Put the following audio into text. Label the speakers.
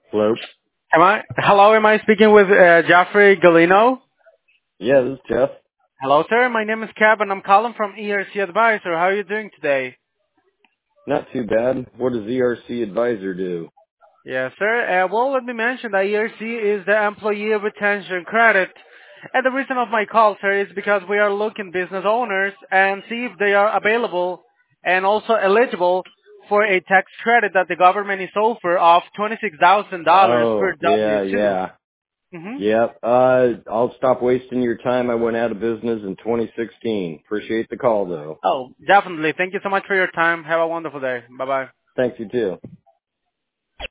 Speaker 1: Hello?
Speaker 2: Hello, am I speaking with Jeffrey Galino?
Speaker 1: Yeah, this is Jeff.
Speaker 2: Hello, sir. My name is Cab, and I'm calling from ERC Advisor. How are you doing today?
Speaker 1: Not too bad. What does ERC Advisor do?
Speaker 2: Yes, sir. Well, let me mention that ERC is the Employee Retention Credit. And the reason of my call, sir, is because we are looking business owners and see if they are available and also eligible for a tax credit that the government is offer of $26,000 per
Speaker 1: Oh, yeah,
Speaker 2: W-2.
Speaker 1: yeah.
Speaker 2: Mm-hmm.
Speaker 1: Yep. I'll stop wasting your time. I went out of business in 2016. Appreciate the call, though.
Speaker 2: Oh, definitely. Thank you so much for your time. Have a wonderful day. Bye-bye.
Speaker 1: Thanks, you too.